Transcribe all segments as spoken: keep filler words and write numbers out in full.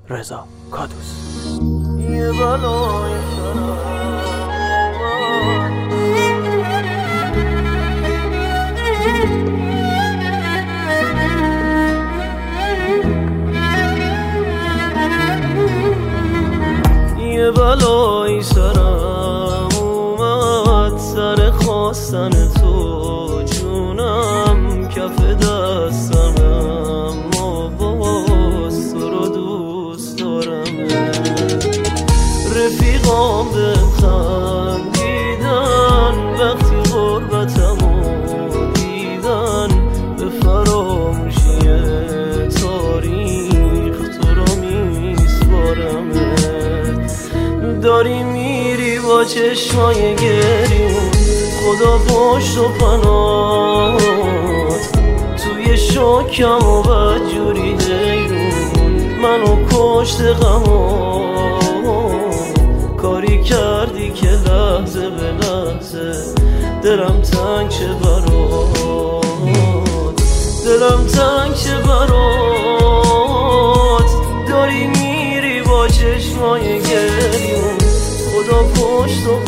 رضا کادوس. یه بلای یه بلایی سرم اومد، سر خواستن تو جونم کف دستم، اما باز تو رو دوست دارم. رفیقام بهم خندیدن وقتی غربتمو دیدن، به فراموشی تاریخ تو رو میسپارمت. داری میری با چشمای گریون، خدا پشت و پناهت توی شاکم و بدجوری حیرون منو کشت غمات. کاری کردی که لحظه به لحظه دلم تنگ شه برات، دلم تنگ شه برات. داری میری با چشمای گریون، خدا پشت و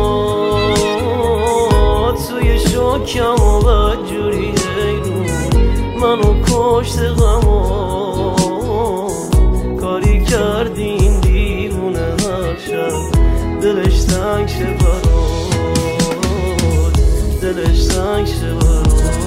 پناهت توی شاکم و بدجوری حیرون منو کشت غمات. کاری کردی این دیوونه هر شب دلش تنگ شه برات، دلش تنگ شه برات.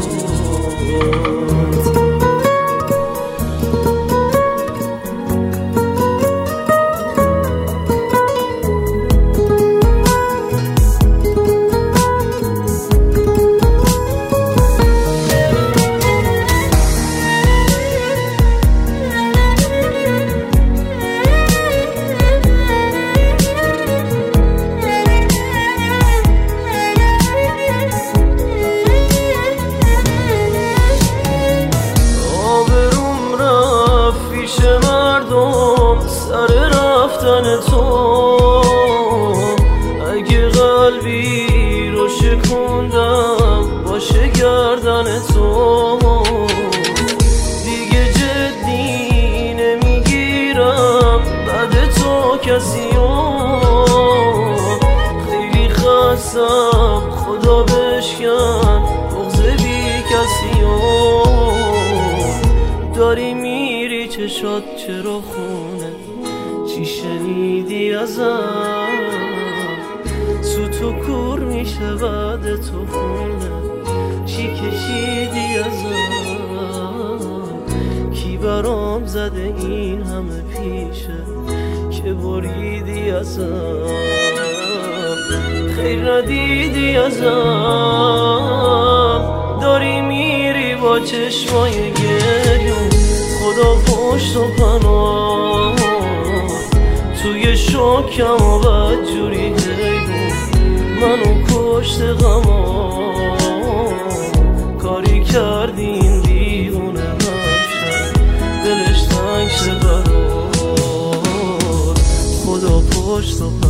سر رفتن تو اگه قلبی رو شکوندم باشه گردن تو، دیگه جدی نمیگیرم بعد تو کسیو. خیلی خستم خدا بشکن بغض بی کسیو. داری میری چشات چرا خونه، چی شنیدی ازم؟ سوت و کور میشه بعد تو خونه، چی کشیدی ازم؟ کی برام زده این همه پیشه که بریدی ازم؟ خیر ندیدی ازم. داری میری با چشمای گریون، خدا پشت و پناهت توی شاکم و بدجوری حیرون منو کشت غمات. کاری کردی این دیوونه هر شب دلش تنگ شه برات، خدا پشت و